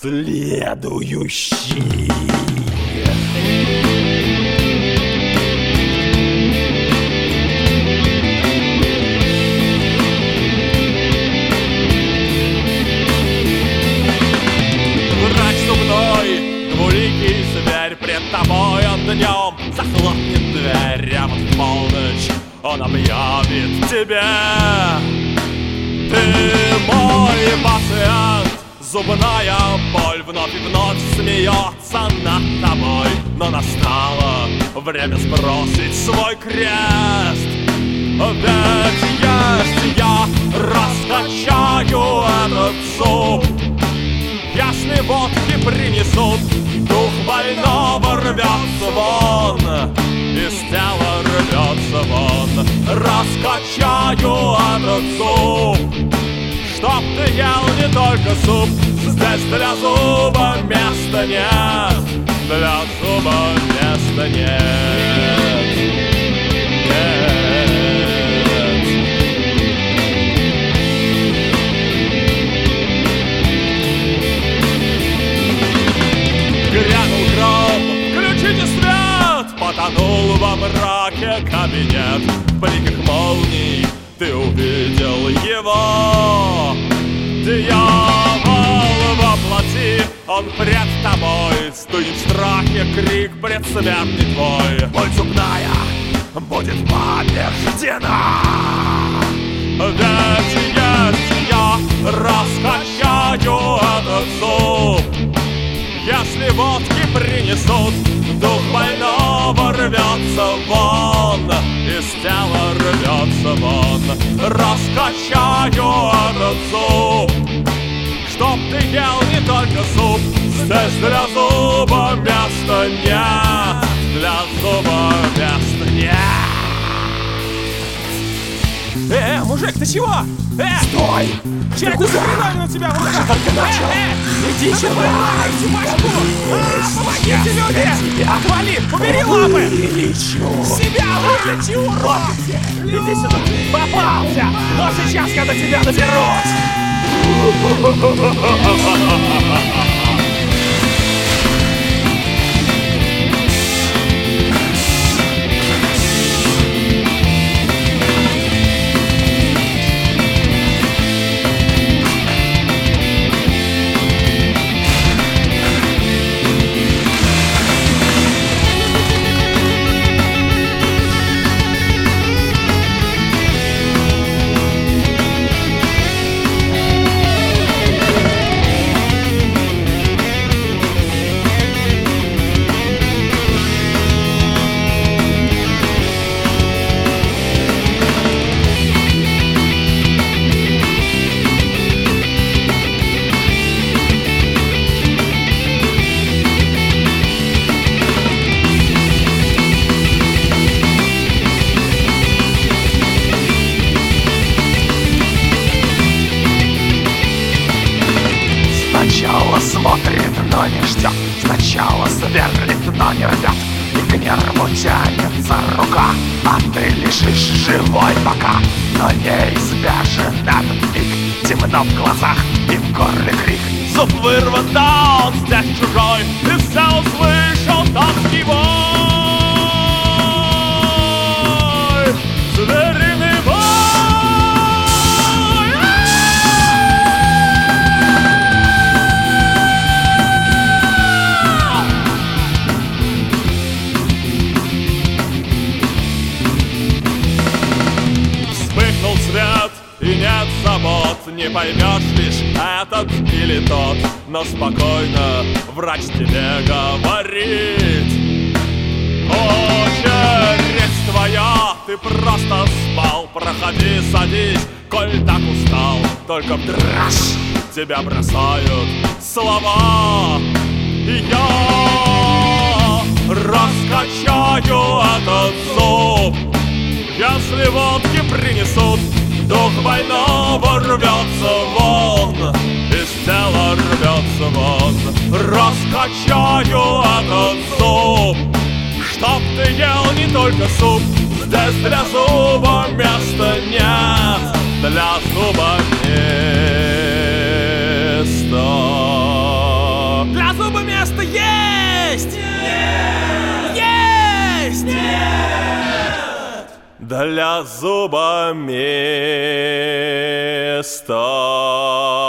Следующий. Врач зубной, двуликий зверь, пред тобой он днем захлопнет дверь, а вот в полночь он объявит тебе: ты мой пациент. Зубная боль вновь и вновь смеется над тобой, но настало время сбросить свой крест. Ведь если я раскачаю этот зуб, если водки принесут, дух больного рвется вон, из тела рвется вон. Раскачаю этот зуб, чтоб ты ел не только суп. Здесь для зуба места нет, для зуба места нет. Грянул гром, включите свет, потонул во мраке кабинет. В бликах молний ты увидел его. Дьявол во плоти, он пред тобой. Стынет в страхе крик предсмертный твой. Боль зубная будет побеждена. Ведь если я раскачаю этот зуб, если водки принесут, дух больного рвется вон, из тела рвется вон. Раскачаю этот зуб, чтоб ты ел не только суп. Здесь для зуба места нет, для зуба места нет. Мужик, ты чего? Стой! Человек хреновый на тебя в руках! Только начал! Иди сюда! Помогите, люди! Отвали! Убери лапы! Вылечу! Себя вылечи, урод! Иди сюда! Попался! Но сейчас я до тебя доберусь! Сначала смотрит, но не ждет. Сначала сверлит, но не рвет. И к нерву тянется рука, а ты лежишь живой пока. Но неизбежен этот миг. Темно в глазах и в горле крик. Зуб вырван, да он здесь чужой, и все услышал тоски вой. Звериный вой. Вспыхнул свет, и нет забот. Не поймешь лишь этот или тот, но спокойно врач тебе говорит: очередь твоя, ты просто спал. Проходи, садись, коль так устал. Только в дрожь тебя бросают слова. И я раскачаю этот зуб. Если водки принесут, дух больного рвется вон, из тела рвется вон. Раскачаю этот зуб, чтоб ты ел не только суп. Здесь для зуба места нет, для зуба места. для зуба места.